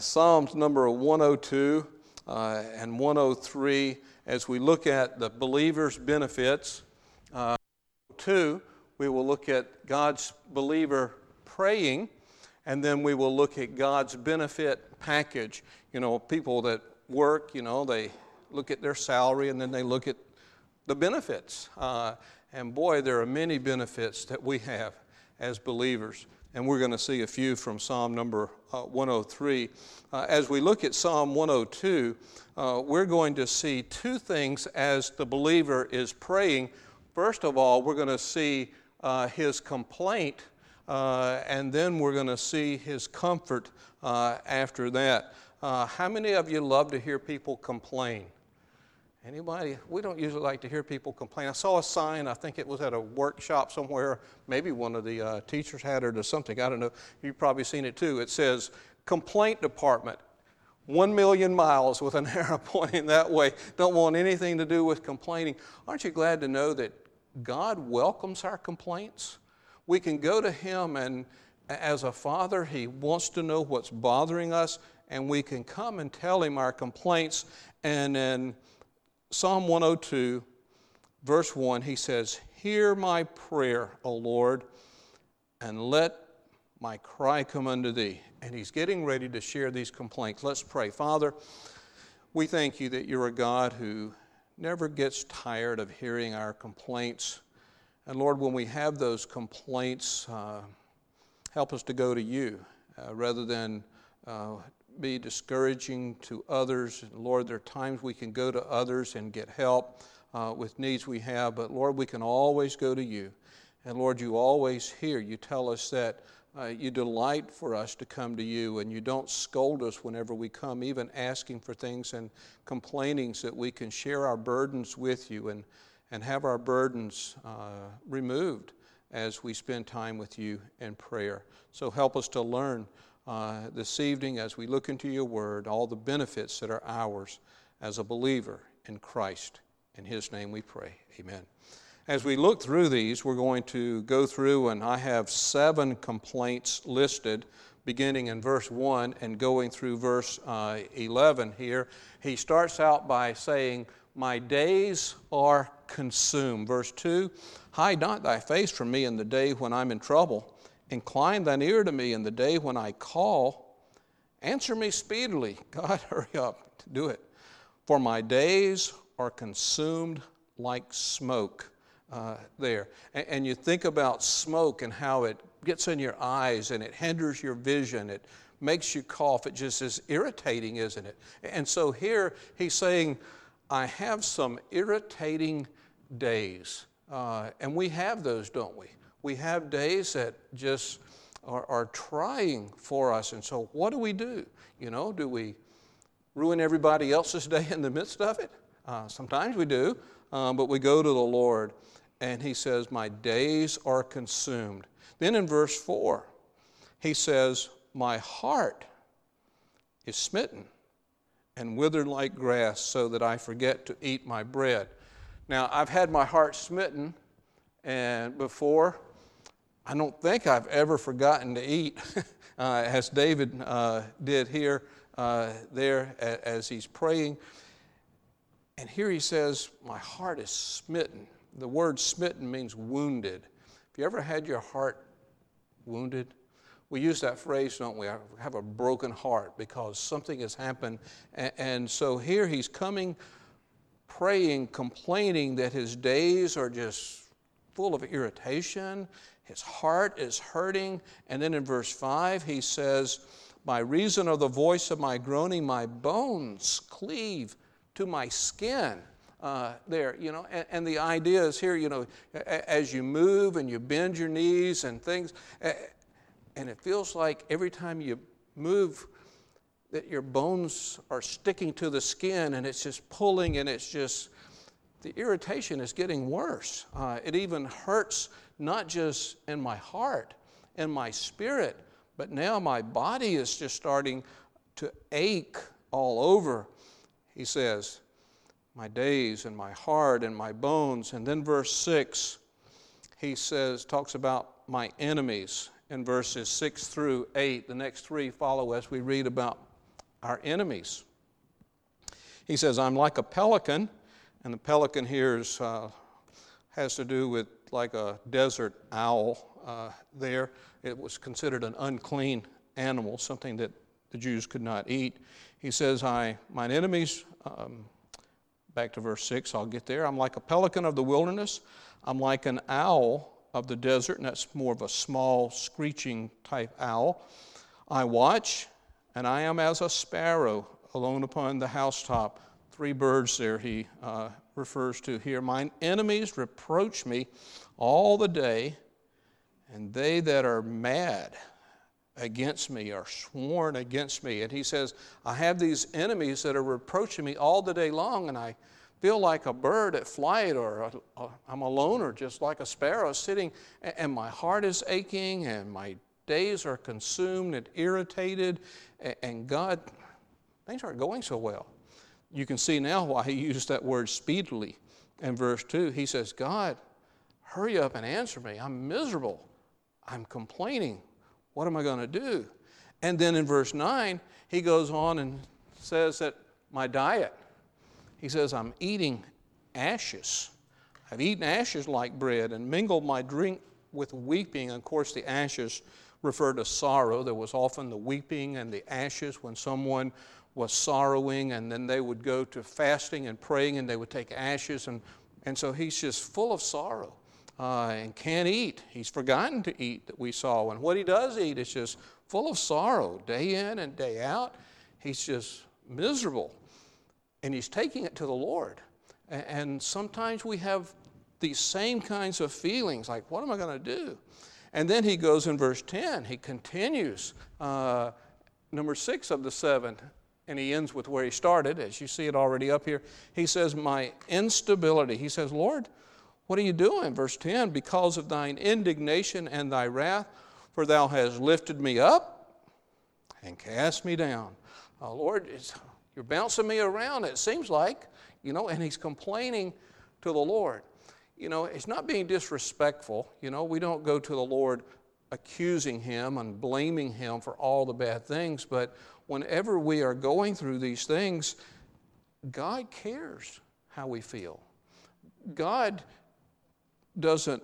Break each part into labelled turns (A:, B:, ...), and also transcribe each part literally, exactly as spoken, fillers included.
A: Psalms number one oh two uh, and one oh three, as we look at the believer's benefits. Uh, two, we will look at God's believer praying, and then we will look at God's benefit package. You know, people that work, you know, they look at their salary and then they look at the benefits. Uh, and boy, there are many benefits that we have as believers. And we're going to see a few from Psalm number uh, one oh three. Uh, as we look at Psalm one oh two, uh, we're going to see two things as the believer is praying. First of all, we're going to see uh, his complaint, uh, and then we're going to see his comfort uh, after that. Uh, how many of you love to hear people complain? Anybody? We don't usually like to hear people complain. I saw a sign, I think it was at a workshop somewhere, maybe one of the uh, teachers had it or something, I don't know. You've probably seen it too. It says, complaint department, one million miles with an arrow pointing that way. Don't want anything to do with complaining. Aren't you glad to know that God welcomes our complaints? We can go to Him, and as a father, He wants to know what's bothering us, and we can come and tell Him our complaints. And then Psalm one oh two, verse one, he says, "Hear my prayer, O Lord, and let my cry come unto thee." And he's getting ready to share these complaints. Let's pray. Father, we thank you that you're a God who never gets tired of hearing our complaints. And Lord, when we have those complaints, uh, help us to go to you uh, rather than uh, be discouraging to others. Lord, there are times we can go to others and get help uh, with needs we have, but Lord, we can always go to you. And Lord, you always hear. You tell us that uh, you delight for us to come to you, and you don't scold us whenever we come, even asking for things and complaining, so that we can share our burdens with you and, and have our burdens uh, removed as we spend time with you in prayer. So help us to learn Uh, this evening as we look into your word, all the benefits that are ours as a believer in Christ. In his name we pray. Amen. As we look through these, we're going to go through, and I have seven complaints listed, beginning in verse one and going through verse uh, eleven here. He starts out by saying, "My days are consumed." Verse two, "Hide not thy face from me in the day when I'm in trouble. Incline thine ear to me in the day when I call. Answer me speedily." God, hurry up to do it. "For my days are consumed like smoke." Uh, there. And, and you think about smoke and how it gets in your eyes and it hinders your vision. It makes you cough. It just is irritating, isn't it? And so here he's saying, I have some irritating days. Uh, and we have those, don't we? We have days that just are, are trying for us. And so what do we do? You know, do we ruin everybody else's day in the midst of it? Uh, sometimes we do, um, but we go to the Lord, and he says, "My days are consumed." Then in verse four, he says, "My heart is smitten and withered like grass, so that I forget to eat my bread." Now, I've had my heart smitten and before. I don't think I've ever forgotten to eat, uh, as David uh, did here, uh, there, a, as he's praying. And here he says, "My heart is smitten." The word smitten means wounded. Have you ever had your heart wounded? We use that phrase, don't we? I have a broken heart because something has happened. And, and so here he's coming, praying, complaining that his days are just full of irritation. His heart is hurting. And then in verse five, he says, "By reason of the voice of my groaning, my bones cleave to my skin." Uh, there, you know, and, and the idea is here, you know, as you move and you bend your knees and things, and it feels like every time you move that your bones are sticking to the skin, and it's just pulling, and it's just, the irritation is getting worse. Uh, it even hurts not just in my heart, in my spirit, but now my body is just starting to ache all over. He says, "My days and my heart and my bones." And then verse six, he says, talks about my enemies in verses six through eight. The next three follow as we read about our enemies. He says, I'm like a pelican, and the pelican here is, uh, has to do with like a desert owl uh, there. It was considered an unclean animal, something that the Jews could not eat. He says, I, mine enemies, um, back to verse six, I'll get there. I'm like a pelican of the wilderness. I'm like an owl of the desert, and that's more of a small, screeching type owl. I watch, and I am as a sparrow alone upon the housetop. Three birds there he uh, refers to here. Mine enemies reproach me all the day, and they that are mad against me are sworn against me. And he says, I have these enemies that are reproaching me all the day long, and I feel like a bird at flight, or a, a, I'm a loner, just like a sparrow sitting, and, and my heart is aching, and my days are consumed and irritated, and, and God, things aren't going so well. You can see now why he used that word speedily in verse two. He says, God, hurry up and answer me. I'm miserable. I'm complaining. What am I going to do? And then in verse nine, he goes on and says that my diet, he says, I'm eating ashes. I've eaten ashes like bread and mingled my drink with weeping. And of course, the ashes refer to sorrow. There was often the weeping and the ashes when someone was sorrowing, and then they would go to fasting and praying, and they would take ashes. And, and so he's just full of sorrow. Uh, and can't eat. He's forgotten to eat, that we saw. And what he does eat is just full of sorrow, day in and day out. He's just miserable. And he's taking it to the Lord. And, and sometimes we have these same kinds of feelings, like, what am I going to do? And then he goes in verse ten. He continues, uh, number six of the seven, and he ends with where he started, as you see it already up here. He says, my instability. He says, Lord, what are you doing? Verse ten, because of thine indignation and thy wrath, for thou hast lifted me up and cast me down. Oh, Lord, it's, you're bouncing me around, it seems like, you know, and he's complaining to the Lord. You know, it's not being disrespectful. You know, we don't go to the Lord accusing him and blaming him for all the bad things, but whenever we are going through these things, God cares how we feel. God doesn't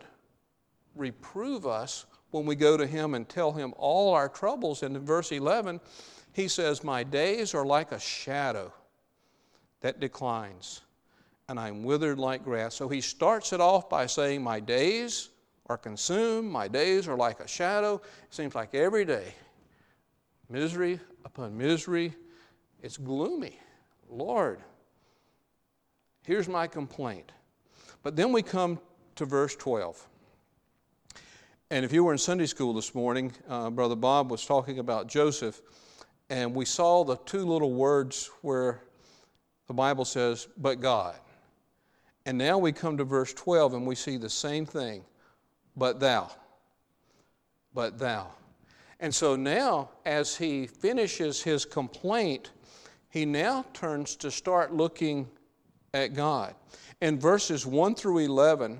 A: reprove us when we go to him and tell him all our troubles. And in verse eleven, he says, my days are like a shadow that declines, and I'm withered like grass. So he starts it off by saying, my days are consumed, my days are like a shadow. It seems like every day, misery upon misery, it's gloomy. Lord, here's my complaint. But then we come to verse twelve. And if you were in Sunday school this morning, uh, Brother Bob was talking about Joseph, and we saw the two little words where the Bible says, but God. And now we come to verse twelve and we see the same thing, but thou, but thou. And so now, as he finishes his complaint, he now turns to start looking at God. In verses one through eleven,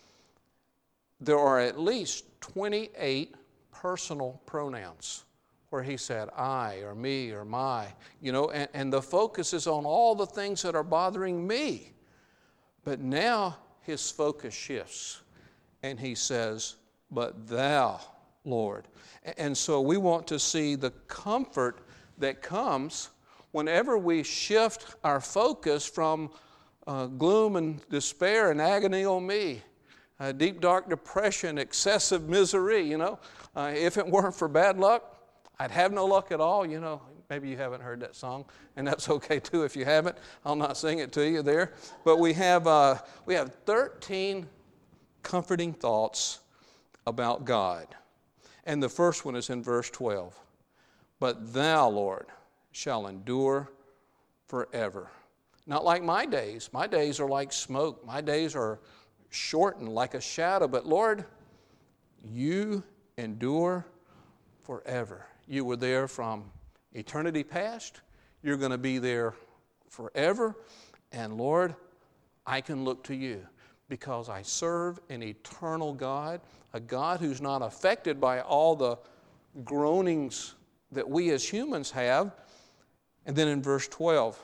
A: there are at least twenty-eight personal pronouns where he said I or me or my, you know, and, and the focus is on all the things that are bothering me. But now his focus shifts and he says, but thou, Lord. And so we want to see the comfort that comes whenever we shift our focus from uh, gloom and despair and agony on me, uh, deep, dark depression, excessive misery, you know. Uh, if it weren't for bad luck, I'd have no luck at all, you know. Maybe you haven't heard that song, and that's okay too if you haven't. I'll not sing it to you there. But we have uh, we have thirteen comforting thoughts about God. And the first one is in verse twelve. But thou, Lord, shall endure forever. Not like my days. My days are like smoke. My days are shortened like a shadow. But Lord, you endure forever. You were there from eternity past. You're going to be there forever. And Lord, I can look to you because I serve an eternal God, a God who's not affected by all the groanings that we as humans have. And then in verse twelve,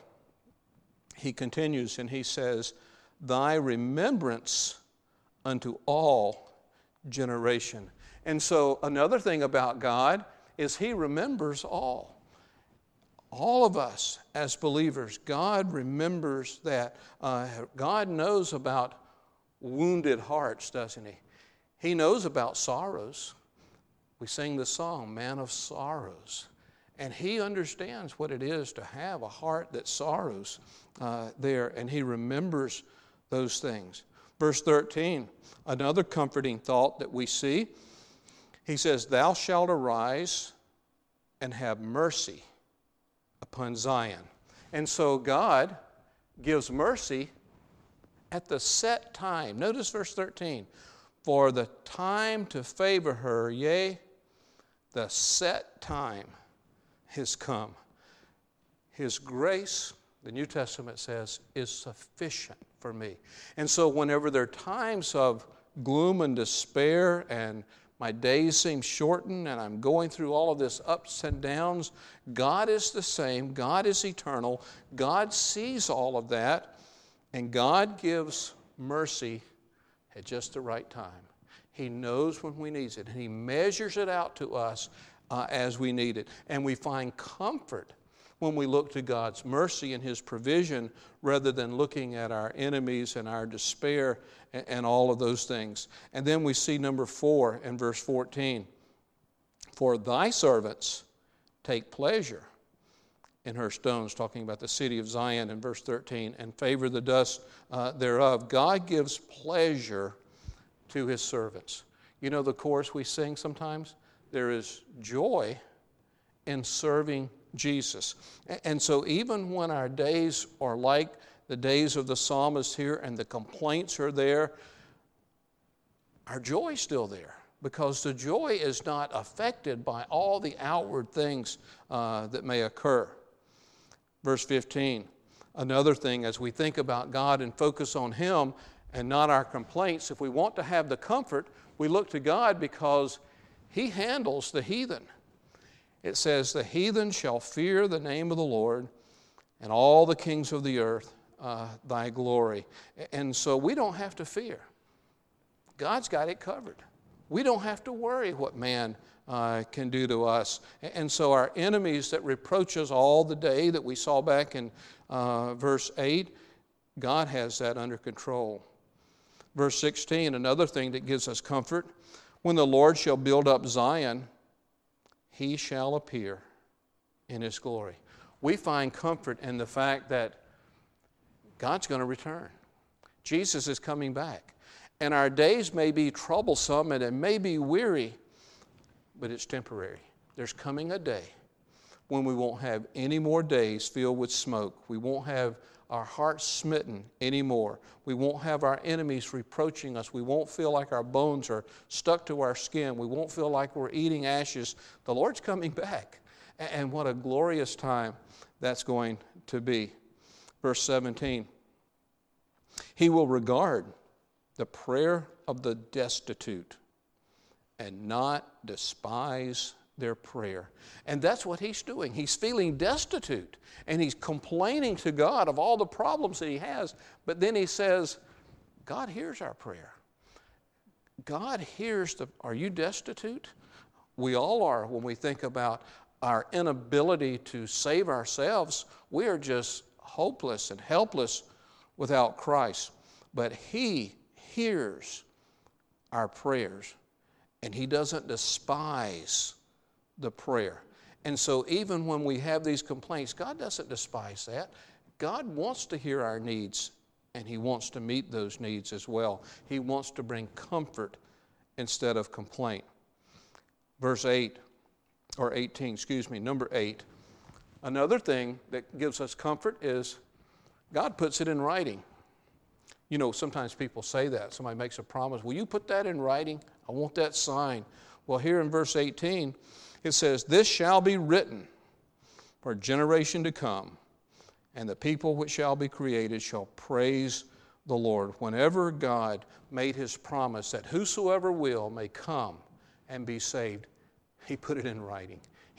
A: he continues and he says, thy remembrance unto all generation. And so another thing about God is he remembers all. All of us as believers, God remembers that. Uh, God knows about wounded hearts, doesn't he? He knows about sorrows. We sing the song, Man of Sorrows. And he understands what it is to have a heart that sorrows uh, there, and he remembers those things. Verse thirteen, another comforting thought that we see. He says, thou shalt arise and have mercy upon Zion. And so God gives mercy at the set time. Notice verse thirteen. For the time to favor her, yea, the set time has come. His grace, the New Testament says, is sufficient for me. And so whenever there are times of gloom and despair and my days seem shortened and I'm going through all of this ups and downs, God is the same. God is eternal. God sees all of that, and God gives mercy at just the right time. He knows when we need it, and he measures it out to us uh, as we need it. And we find comfort when we look to God's mercy and his provision rather than looking at our enemies and our despair and, and all of those things. And then we see number four in verse fourteen. For thy servants take pleasure in her stones, talking about the city of Zion in verse thirteen, and favor the dust uh, thereof. God gives pleasure to his servants. You know the chorus we sing sometimes? There is joy in serving Jesus. And so even when our days are like the days of the psalmist here and the complaints are there, our joy is still there, because the joy is not affected by all the outward things uh, that may occur. Verse fifteen, another thing as we think about God and focus on him and not our complaints, if we want to have the comfort, we look to God because he handles the heathen. It says, the heathen shall fear the name of the Lord, and all the kings of the earth uh, thy glory. And so we don't have to fear. God's got it covered. We don't have to worry what man uh, can do to us. And so our enemies that reproach us all the day that we saw back in uh, verse eight, God has that under control. Verse sixteen, another thing that gives us comfort. When the Lord shall build up Zion, he shall appear in his glory. We find comfort in the fact that God's going to return. Jesus is coming back. And our days may be troublesome and it may be weary, but it's temporary. There's coming a day when we won't have any more days filled with smoke. We won't have our hearts smitten anymore. We won't have our enemies reproaching us. We won't feel like our bones are stuck to our skin. We won't feel like we're eating ashes. The Lord's coming back. And what a glorious time that's going to be. Verse seventeen, he will regard the prayer of the destitute and not despise their prayer. And that's what he's doing. He's feeling destitute, and he's complaining to God of all the problems that he has. But then he says, God hears our prayer. God hears the, are you destitute? We all are when we think about our inability to save ourselves. We are just hopeless and helpless without Christ. But he hears our prayers, and he doesn't despise the prayer. And so even when we have these complaints, God doesn't despise that. God wants to hear our needs, and he wants to meet those needs as well. He wants to bring comfort instead of complaint. Verse eight, or eighteen, excuse me, number eight. Another thing that gives us comfort is God puts it in writing. You know, sometimes people say that. Somebody makes a promise. Will you put that in writing? I want that signed. Well, here in verse eighteen, it says, this shall be written for a generation to come, and the people which shall be created shall praise the Lord. Whenever God made his promise that whosoever will may come and be saved, he put it in writing.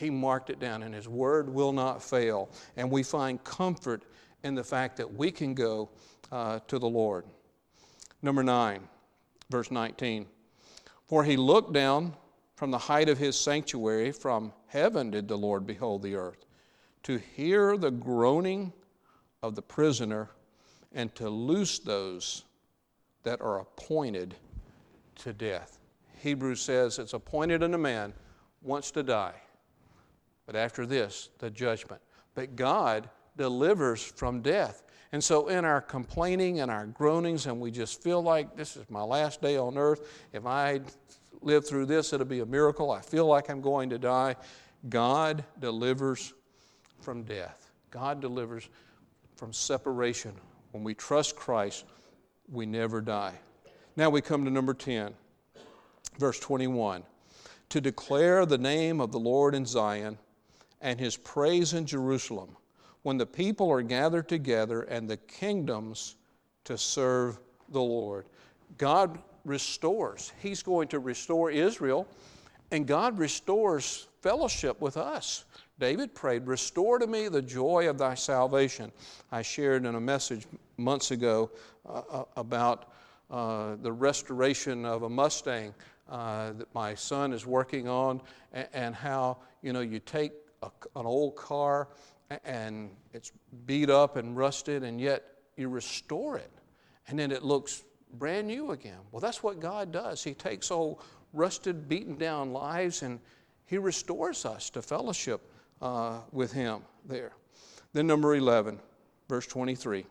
A: He marked it down, and His word will not fail. And we find comfort in the fact that we can go uh, to the Lord. Number nine, verse nineteen. For He looked down from the height of His sanctuary, from heaven did the Lord behold the earth, to hear the groaning of the prisoner and to loose those that are appointed to death. Hebrews says it's appointed unto man once to die, but after this, the judgment. But God delivers from death. And so in our complaining and our groanings, and we just feel like this is my last day on earth, if I live through this, it'll be a miracle. I feel like I'm going to die. God delivers from death. God delivers from separation. When we trust Christ, we never die. Now we come to number ten, verse twenty-one. To declare the name of the Lord in Zion and His praise in Jerusalem, when the people are gathered together and the kingdoms to serve the Lord. God restores. He's going to restore Israel, and God restores fellowship with us. David prayed, restore to me the joy of thy salvation. I shared in a message months ago uh, about uh, the restoration of a Mustang uh, that my son is working on, and, and how, you know, you take a, an old car and it's beat up and rusted, and yet you restore it, and then it looks brand new again. Well, that's what God does. He takes old rusted, beaten down lives, and He restores us to fellowship uh, with Him there. Then number eleven, verse twenty-three.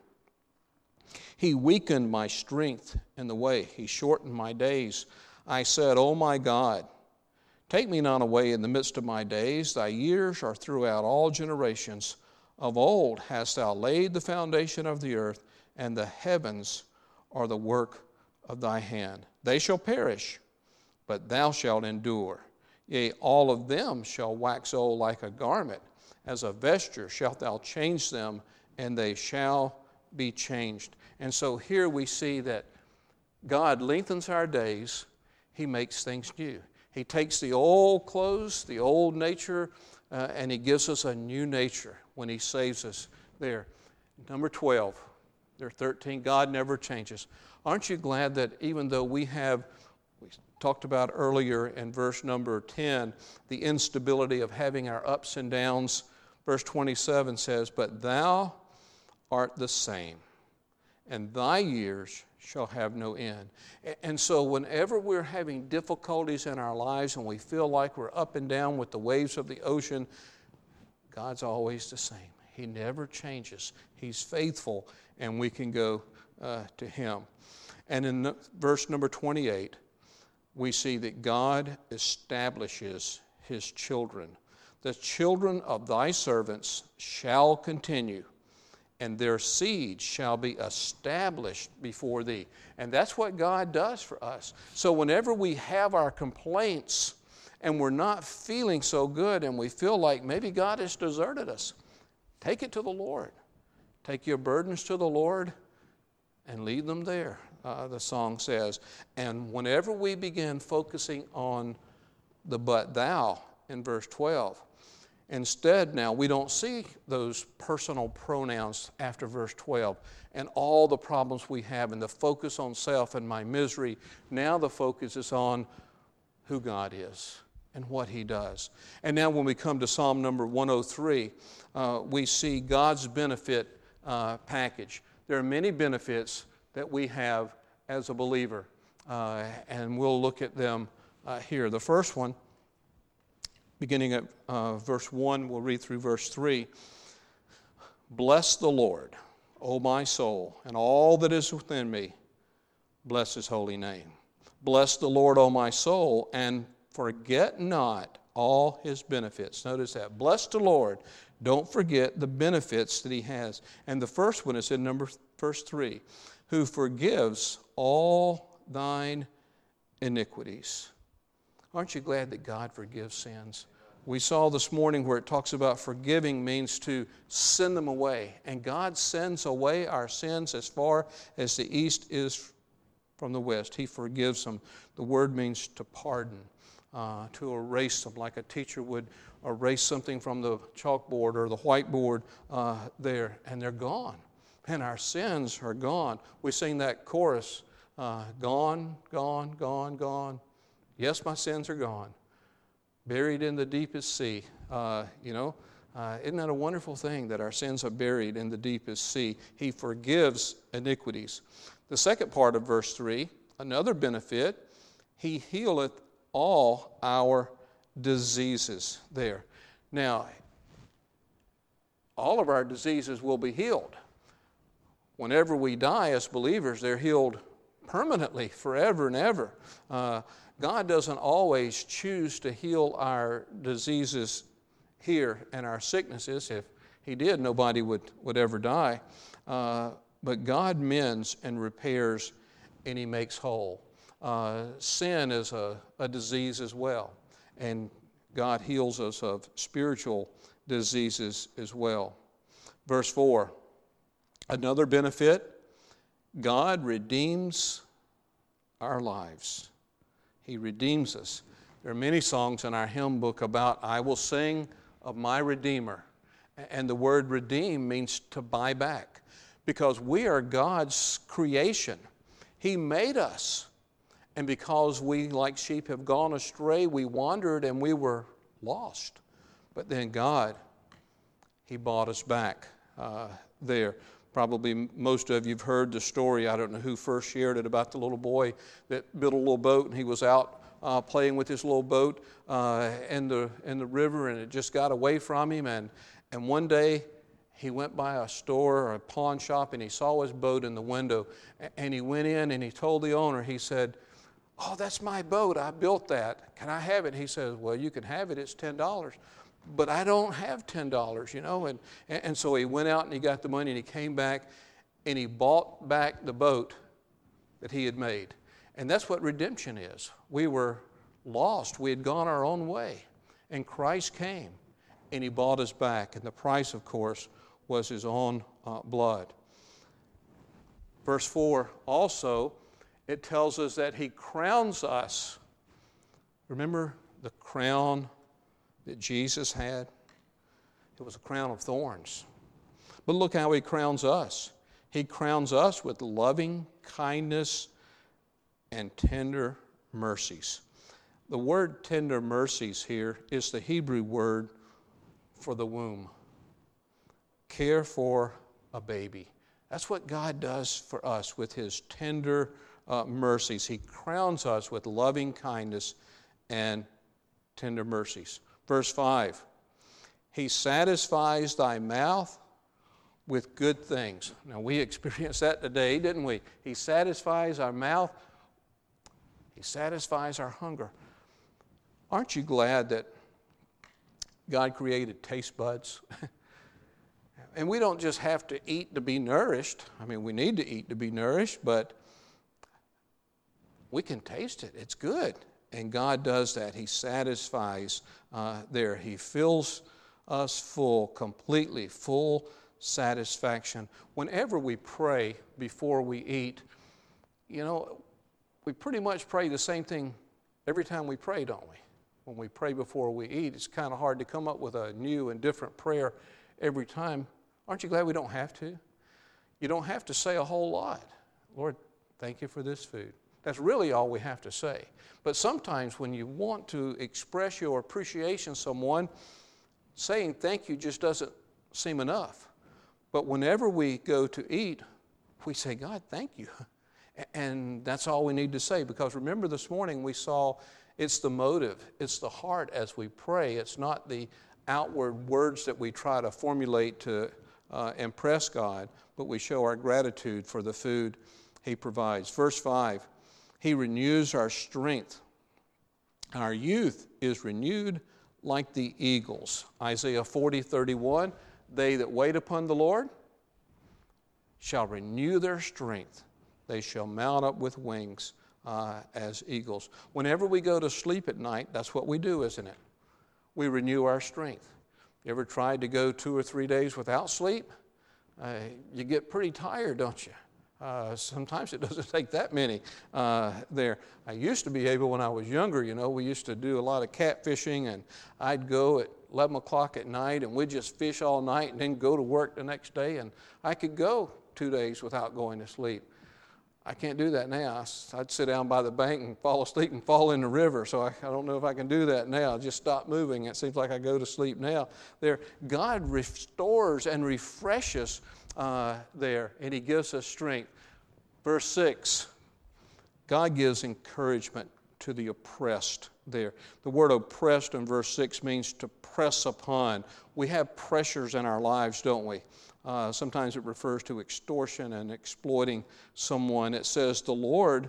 A: He weakened my strength in the way. He shortened my days. I said, O my God, take me not away in the midst of my days. Thy years are throughout all generations. Of old hast thou laid the foundation of the earth, and the heavens are the work of thy hand. They shall perish, but thou shalt endure. Yea, all of them shall wax old like a garment. As a vesture shalt thou change them, and they shall be changed. And so here we see that God lengthens our days. He makes things new. He takes the old clothes, the old nature, uh, and He gives us a new nature when He saves us there. Number twelve, there are thirteen, God never changes. Aren't you glad that even though we have, we talked about earlier in verse number ten, the instability of having our ups and downs, verse twenty-seven says, but thou art the same, and thy years shall have no end. And so whenever we're having difficulties in our lives and we feel like we're up and down with the waves of the ocean, God's always the same. He never changes. He's faithful, and we can go uh, to Him. And in verse number twenty-eight, we see that God establishes His children. The children of thy servants shall continue, and their seed shall be established before thee. And that's what God does for us. So whenever we have our complaints and we're not feeling so good and we feel like maybe God has deserted us, take it to the Lord. Take your burdens to the Lord and leave them there, uh, the song says. And whenever we begin focusing on the but thou in verse twelve, instead, now, we don't see those personal pronouns after verse twelve and all the problems we have and the focus on self and my misery. Now the focus is on who God is and what He does. And now when we come to Psalm number one oh three, uh, we see God's benefit uh, package. There are many benefits that we have as a believer, uh, and we'll look at them uh, here. The first one, beginning at uh, verse one, we'll read through verse three. Bless the Lord, O my soul, and all that is within me. Bless His holy name. Bless the Lord, O my soul, and forget not all His benefits. Notice that. Bless the Lord. Don't forget the benefits that He has. And the first one is in number verse three. Who forgives all thine iniquities. Aren't you glad that God forgives sins? We saw this morning where it talks about forgiving means to send them away. And God sends away our sins as far as the east is from the west. He forgives them. The word means to pardon. uh, to erase them, like a teacher would erase something from the chalkboard or the whiteboard uh, there, and they're gone. And our sins are gone. We sing that chorus, uh, gone, gone, gone, gone. Yes, my sins are gone. Buried in the deepest sea. Uh, you know, uh, isn't that a wonderful thing that our sins are buried in the deepest sea? He forgives iniquities. The second part of verse three, another benefit, he healeth all our diseases there. Now, all of our diseases will be healed. Whenever we die as believers, they're healed permanently, forever and ever. Uh, God doesn't always choose to heal our diseases here and our sicknesses. If He did, nobody would, would ever die. Uh, but God mends and repairs, and He makes whole. Uh, sin is a, a disease as well, and God heals us of spiritual diseases as well. Verse four, another benefit, God redeems our lives. He redeems us. There are many songs in our hymn book about, I will sing of my Redeemer. And the word redeem means to buy back, because we are God's creation. He made us. And because we, like sheep, have gone astray, we wandered and we were lost. But then God, He bought us back uh, there. Probably most of you have heard the story. I don't know who first shared it, about the little boy that built a little boat, and he was out uh, playing with his little boat uh, in the in the river, and it just got away from him. And and one day he went by a store or a pawn shop, and he saw his boat in the window, and he went in and he told the owner. He said, "Oh, that's my boat. I built that. Can I have it?" He says, "Well, you can have it. It's ten dollars. But I don't have ten dollars, you know." And, and so he went out and he got the money, and he came back and he bought back the boat that he had made. And that's what redemption is. We were lost. We had gone our own way. And Christ came and He bought us back. And the price, of course, was His own uh, blood. Verse four also, it tells us that He crowns us. Remember the crown that Jesus had? It was a crown of thorns. But look how He crowns us. He crowns us with loving kindness and tender mercies. The word tender mercies here is the Hebrew word for the womb. Care for a baby. That's what God does for us with His tender uh, mercies. He crowns us with loving kindness and tender mercies. Verse five, He satisfies thy mouth with good things. Now, we experienced that today, didn't we? He satisfies our mouth. He satisfies our hunger. Aren't you glad that God created taste buds? And we don't just have to eat to be nourished. I mean, we need to eat to be nourished, but we can taste it. It's good. And God does that. He satisfies uh, there. He fills us full, completely, full satisfaction. Whenever we pray before we eat, you know, we pretty much pray the same thing every time we pray, don't we? When we pray before we eat, it's kind of hard to come up with a new and different prayer every time. Aren't you glad we don't have to? You don't have to say a whole lot. Lord, thank you for this food. That's really all we have to say. But sometimes when you want to express your appreciation to someone, saying thank you just doesn't seem enough. But whenever we go to eat, we say, God, thank you. And that's all we need to say, because remember this morning we saw it's the motive, it's the heart as we pray. It's not the outward words that we try to formulate to uh, impress God, but we show our gratitude for the food He provides. Verse five, He renews our strength. Our youth is renewed like the eagles. Isaiah forty thirty-one, they that wait upon the Lord shall renew their strength. They shall mount up with wings uh, as eagles. Whenever we go to sleep at night, that's what we do, isn't it? We renew our strength. You ever tried to go two or three days without sleep? Uh, you get pretty tired, don't you? Uh, sometimes it doesn't take that many uh, there. I used to be able, when I was younger, you know, we used to do a lot of catfishing, and I'd go at eleven o'clock at night, and we'd just fish all night and then go to work the next day, and I could go two days without going to sleep. I can't do that now. I'd sit down by the bank and fall asleep and fall in the river, so I, I don't know if I can do that now. Just stop moving. It seems like I go to sleep now. There, God restores and refreshes uh, there, and He gives us strength. Verse six, God gives encouragement to the oppressed there. The word oppressed in verse six means to press upon. We have pressures in our lives, don't we? Uh, sometimes it refers to extortion and exploiting someone. It says, the Lord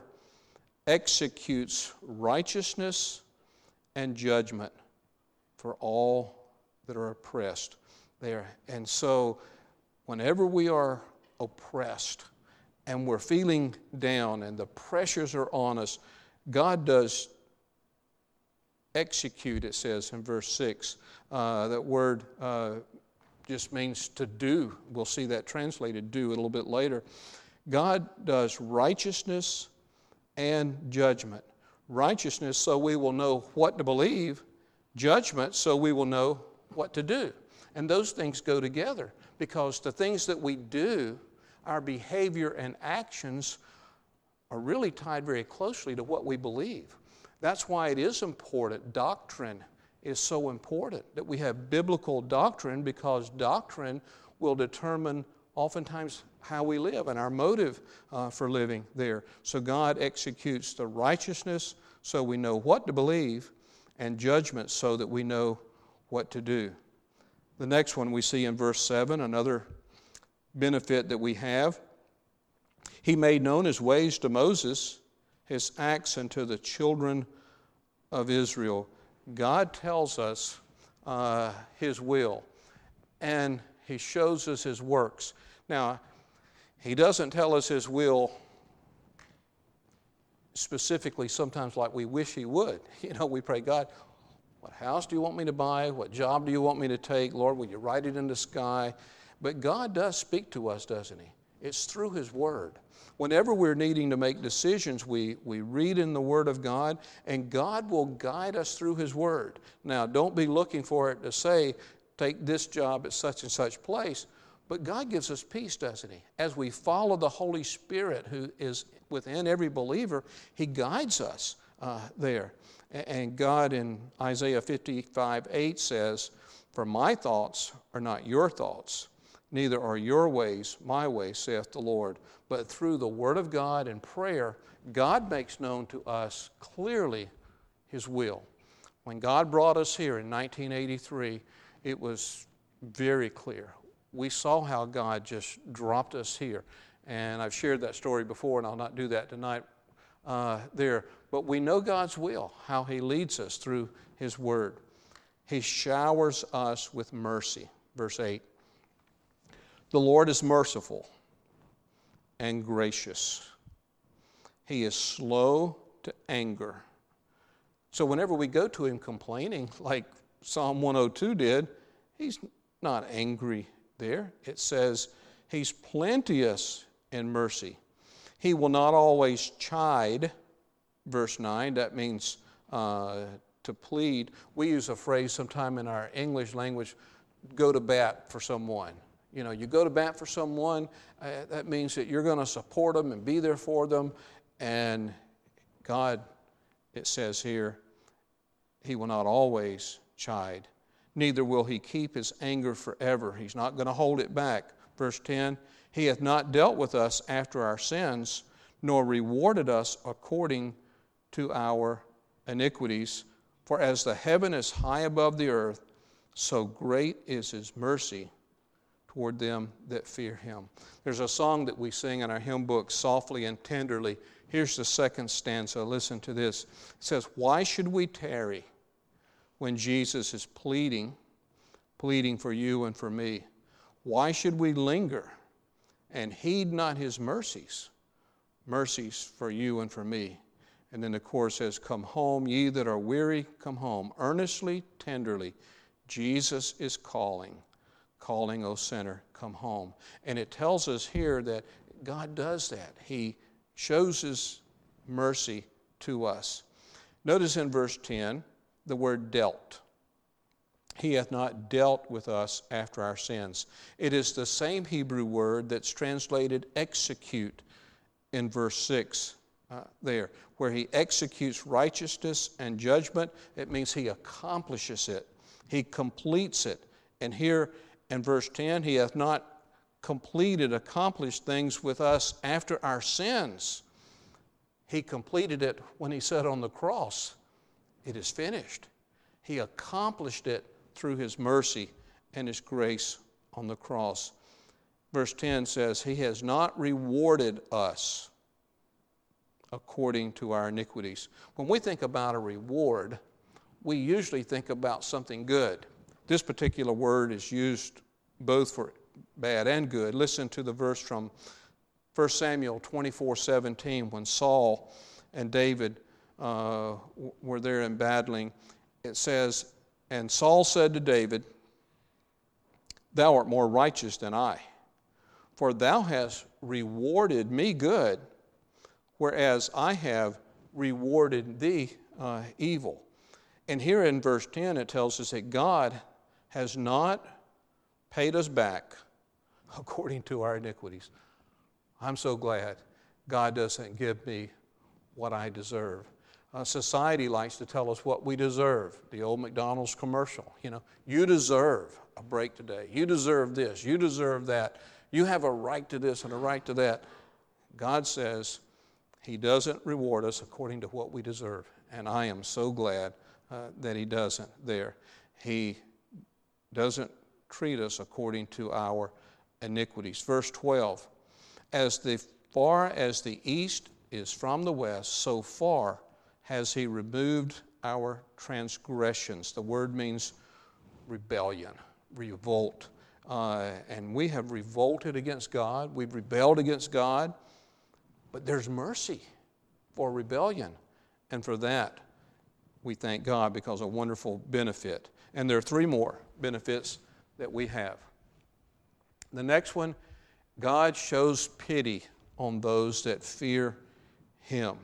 A: executes righteousness and judgment for all that are oppressed there. And so whenever we are oppressed and we're feeling down and the pressures are on us, God does execute, it says in verse six. Uh, that word uh, just means to do. We'll see that translated do a little bit later. God does righteousness and judgment. Righteousness so we will know what to believe. Judgment so we will know what to do. And those things go together because the things that we do, our behavior and actions are really tied very closely to what we believe. That's why it is important. Doctrine is so important, that we have biblical doctrine, because doctrine will determine oftentimes how we live and our motive uh, for living there. So God executes the righteousness so we know what to believe, and judgment so that we know what to do. The next one we see in verse seven, another benefit that we have. He made known His ways to Moses, His acts unto the children of Israel. God tells us uh, His will, and He shows us His works. Now, He doesn't tell us His will specifically sometimes like we wish He would. You know, we pray, God, what house do you want me to buy? What job do you want me to take? Lord, will you write it in the sky? But God does speak to us, doesn't He? It's through His Word. Whenever we're needing to make decisions, we, we read in the Word of God, and God will guide us through His Word. Now, don't be looking for it to say, take this job at such and such place, but God gives us peace, doesn't He? As we follow the Holy Spirit who is within every believer, He guides us uh, there. And God in Isaiah fifty-five eight says, for my thoughts are not your thoughts, neither are your ways my ways, saith the Lord. But through the Word of God and prayer, God makes known to us clearly His will. When God brought us here in nineteen eighty-three, it was very clear. We saw how God just dropped us here. And I've shared that story before, and I'll not do that tonight uh, there. But we know God's will, how He leads us through His Word. He showers us with mercy. Verse eight. The Lord is merciful and gracious. He is slow to anger. So whenever we go to Him complaining, like Psalm one oh two did, He's not angry there. It says He's plenteous in mercy. He will not always chide. Verse nine, that means uh, to plead. We use a phrase sometime in our English language, go to bat for someone. You know, you go to bat for someone, uh, that means that you're going to support them and be there for them. And God, it says here, He will not always chide. Neither will He keep His anger forever. He's not going to hold it back. Verse ten, He hath not dealt with us after our sins, nor rewarded us according to our iniquities. For as the heaven is high above the earth, so great is His mercy toward them that fear Him. There's a song that we sing in our hymn book, Softly and Tenderly. Here's the second stanza. Listen to this. It says, why should we tarry when Jesus is pleading, pleading for you and for me? Why should we linger and heed not His mercies, mercies for you and for me? And then the chorus says, come home, ye that are weary, come home. Earnestly, tenderly, Jesus is calling. Calling, O sinner, come home. And it tells us here that God does that. He shows his mercy to us. Notice in verse ten the word dealt. He hath not dealt with us after our sins. It is the same Hebrew word that's translated execute in verse six uh, there, where he executes righteousness and judgment. It means he accomplishes it. He completes it. And here in verse ten, he hath not completed, accomplished things with us after our sins. He completed it when he said on the cross, it is finished. He accomplished it through his mercy and his grace on the cross. Verse ten says, he has not rewarded us according to our iniquities. When we think about a reward, we usually think about something good. This particular word is used both for bad and good. Listen to the verse from First Samuel twenty-four seventeen, when Saul and David uh, were there in battling. It says, and Saul said to David, thou art more righteous than I, for thou hast rewarded me good, whereas I have rewarded thee uh, evil. And here in verse ten it tells us that God has not paid us back according to our iniquities. I'm so glad God doesn't give me what I deserve. Uh, society likes to tell us what we deserve. The old McDonald's commercial, you know, you deserve a break today. You deserve this. You deserve that. You have a right to this and a right to that. God says he doesn't reward us according to what we deserve. And I am so glad uh, that he doesn't there. He doesn't treat us according to our iniquities. Verse twelve, as the far as the east is from the west, so far has he removed our transgressions. The word means rebellion, revolt. Uh, and we have revolted against God. We've rebelled against God. But there's mercy for rebellion. And for that, we thank God because of a wonderful benefit. And there are three more benefits that we have. The next one, God shows pity on those that fear him.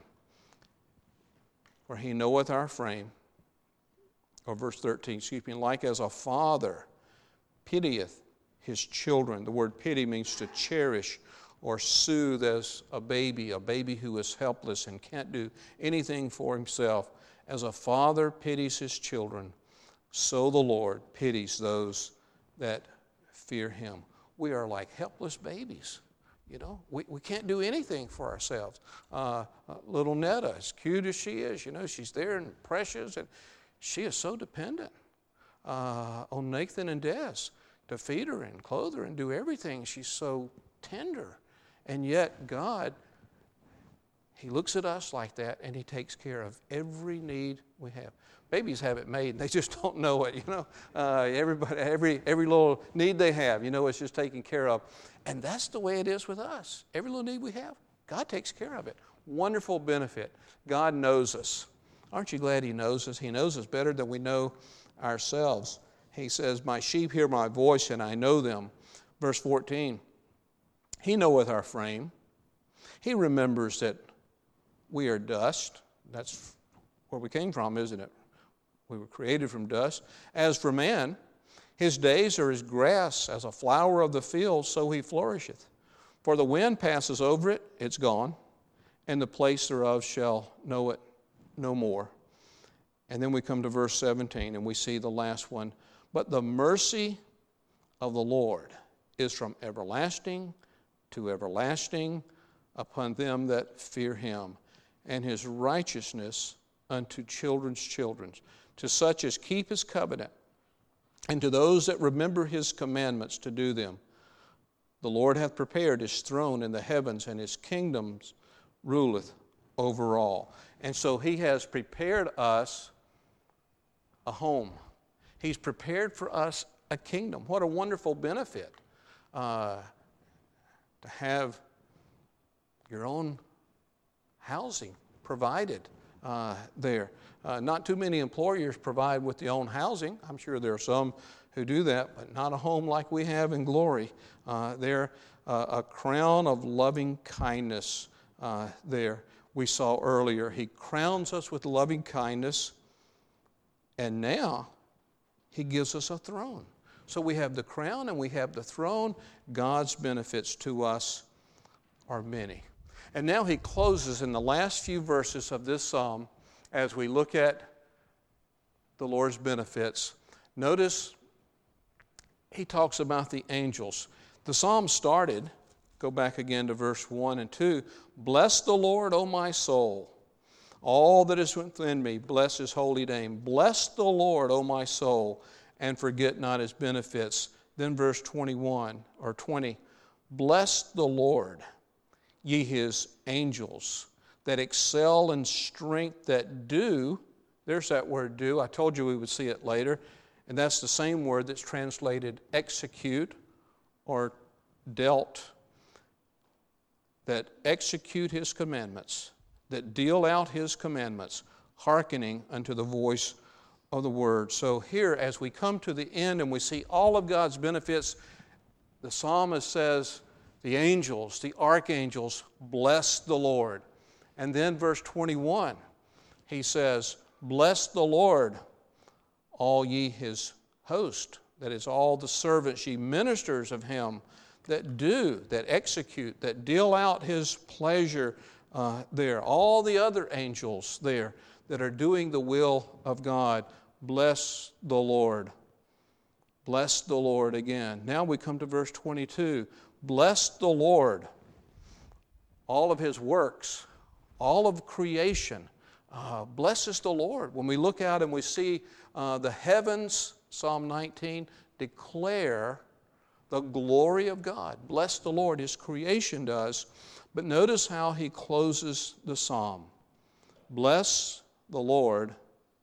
A: For he knoweth our frame. Or verse thirteen, excuse me, like as a father pitieth his children. The word pity means to cherish or soothe as a baby, a baby who is helpless and can't do anything for himself. As a father pities his children, so the Lord pities those that fear him. We are like helpless babies. You know, we, we can't do anything for ourselves. Uh, uh, little Netta, as cute as she is, you know, she's there and precious, and she is so dependent uh, on Nathan and Des to feed her and clothe her and do everything. She's so tender. And yet God, he looks at us like that, and he takes care of every need we have. Babies have it made, and they just don't know it, you know. Uh, everybody, every every little need they have, you know, it's just taken care of. And that's the way it is with us. Every little need we have, God takes care of it. Wonderful benefit. God knows us. Aren't you glad he knows us? He knows us better than we know ourselves. He says, my sheep hear my voice, and I know them. Verse fourteen, he knoweth our frame. He remembers that we are dust. That's where we came from, isn't it? We were created from dust. As for man, his days are as grass, as a flower of the field, so he flourisheth. For the wind passes over it, it's gone, and the place thereof shall know it no more. And then we come to verse seventeen, and we see the last one. But the mercy of the Lord is from everlasting to everlasting upon them that fear him, and his righteousness unto children's children, to such as keep his covenant, and to those that remember his commandments to do them. The Lord hath prepared his throne in the heavens, and his kingdoms ruleth over all. And so he has prepared us a home. He's prepared for us a kingdom. What a wonderful benefit uh, to have your own housing provided uh, there. Uh, not too many employers provide with their own housing. I'm sure there are some who do that, but not a home like we have in glory. Uh, they're uh, a crown of loving kindness uh, there we saw earlier. He crowns us with loving kindness, and now he gives us a throne. So we have the crown and we have the throne. God's benefits to us are many. And now he closes in the last few verses of this psalm as we look at the Lord's benefits. Notice he talks about the angels. The psalm started, go back again to verse one and two, bless the Lord, O my soul. All that is within me, bless his holy name. Bless the Lord, O my soul, and forget not his benefits. Then verse twenty-one or twenty, bless the Lord, ye his angels, that excel in strength, that do, there's that word do, I told you we would see it later, and that's the same word that's translated execute or dealt, that execute his commandments, that deal out his commandments, hearkening unto the voice of the word. So here, as we come to the end and we see all of God's benefits, the psalmist says, the angels, the archangels, bless the Lord. And then verse twenty-one, he says, bless the Lord, all ye his host, that is, all the servants, ye ministers of him, that do, that execute, that deal out his pleasure uh, there. All the other angels there that are doing the will of God, bless the Lord. Bless the Lord again. Now we come to verse twenty-two. Bless the Lord, all of his works, all of creation. Uh, blesses the Lord. When we look out and we see uh, the heavens, Psalm nineteen, declare the glory of God. Bless the Lord, his creation does. But notice how he closes the psalm. Bless the Lord,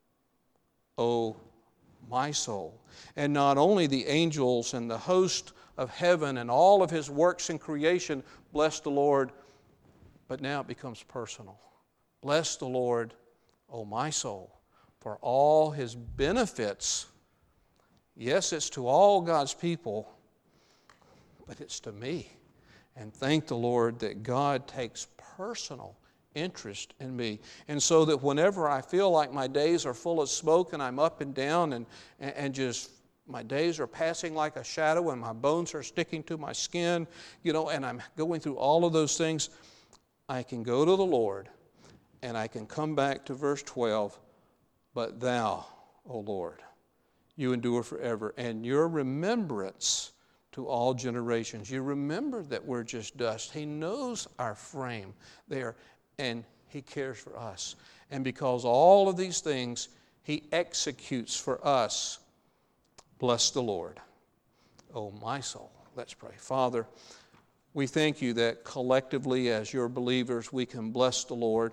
A: O my soul. And not only the angels and the host of heaven and all of his works in creation, bless the Lord, but now it becomes personal. Bless the Lord, O my soul, for all his benefits. Yes, it's to all God's people, but it's to me. And thank the Lord that God takes personal interest in me. And so that whenever I feel like my days are full of smoke and I'm up and down and, and just my days are passing like a shadow and my bones are sticking to my skin, you know, and I'm going through all of those things, I can go to the Lord and I can come back to verse twelve, but thou, O Lord, you endure forever, and your remembrance to all generations. You remember that we're just dust. He knows our frame there, and he cares for us. And because all of these things he executes for us, bless the Lord, O my soul. Let's pray. Father, we thank you that collectively as your believers we can bless the Lord.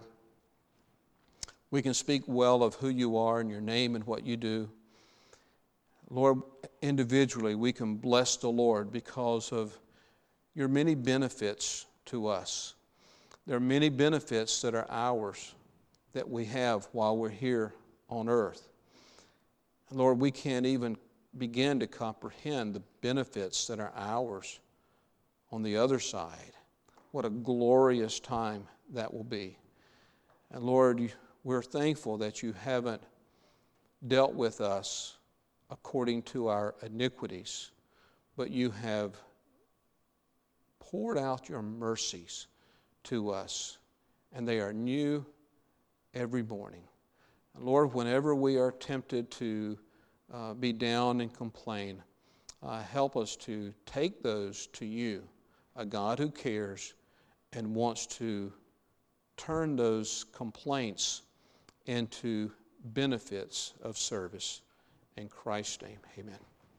A: We can speak well of who you are and your name and what you do. Lord, individually we can bless the Lord because of your many benefits to us. There are many benefits that are ours that we have while we're here on earth. And Lord, we can't even begin to comprehend the benefits that are ours on the other side. What a glorious time that will be. And Lord, we're thankful that you haven't dealt with us according to our iniquities, but you have poured out your mercies to us, and they are new every morning. And Lord, whenever we are tempted to uh, be down and complain, uh, help us to take those to you, a God who cares and wants to turn those complaints into benefits of service. In Christ's name, amen.